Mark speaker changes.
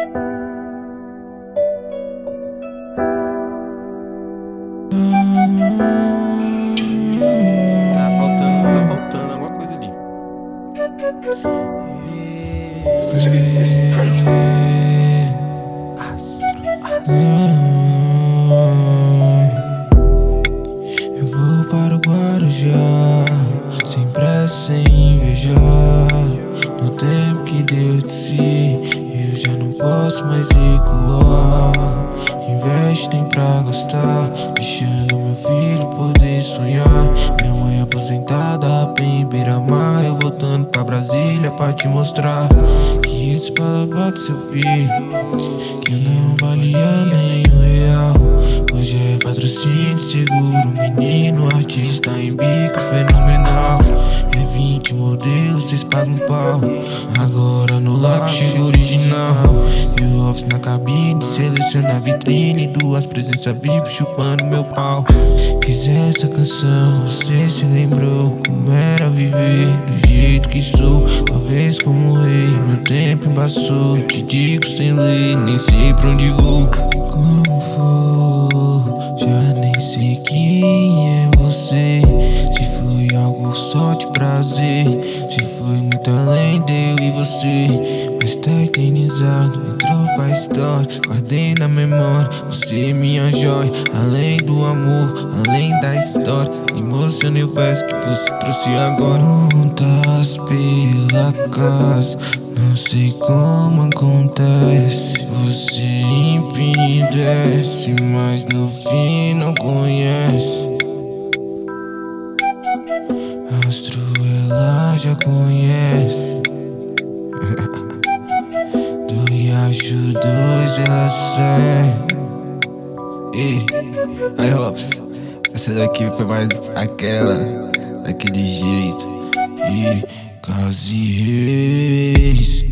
Speaker 1: Tá faltando alguma coisa ali.
Speaker 2: Eu vou para o Guarujá, sem pressa, sem invejar. No tempo que Deus disse, eu já não posso mais recuar. Investem pra gastar, deixando meu filho poder sonhar. Minha mãe aposentada, bem em Beira-Mar. Eu voltando pra Brasília pra te mostrar que eles falavam do seu filho, que eu não valia nem R$1. Hoje é patrocínio, seguro, menino, artista em bico, fenomenal. É 20 modelos, cês pagam pau. Agora no lab chega original. E o office na cabine, seleciona a vitrine. Duas presenças VIP chupando meu pau. Fiz essa canção, você se lembrou como era viver do jeito que sou. Talvez como rei, meu tempo embaçou. Te digo sem lei, nem sei pra onde vou. Como for, já nem sei quem é você. Se foi algo só de prazer, se foi muito além de eu e você. Mas tá eternizado, entrou pra história. Guardei na memória, você é minha joia. Além do amor, além da história. Emocionei o verso que você trouxe agora. Contas pela casa, não sei como acontece. Você empina e desce, mas no fim não conhece. Astro ela já conhece. Do Riacho 2 ela segue.
Speaker 3: Aí, Robson, essa daqui foi mais aquela, daquele jeito.
Speaker 2: E Case Reis.